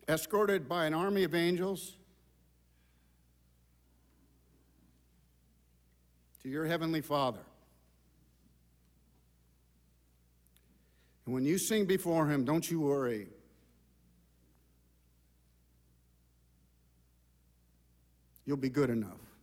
escorted by an army of angels to your heavenly Father. And when you sing before him, don't you worry. You'll be good enough.